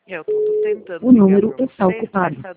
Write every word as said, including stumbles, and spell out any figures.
Eu estou tentando O ligar número para está vocês, mas ocupado. está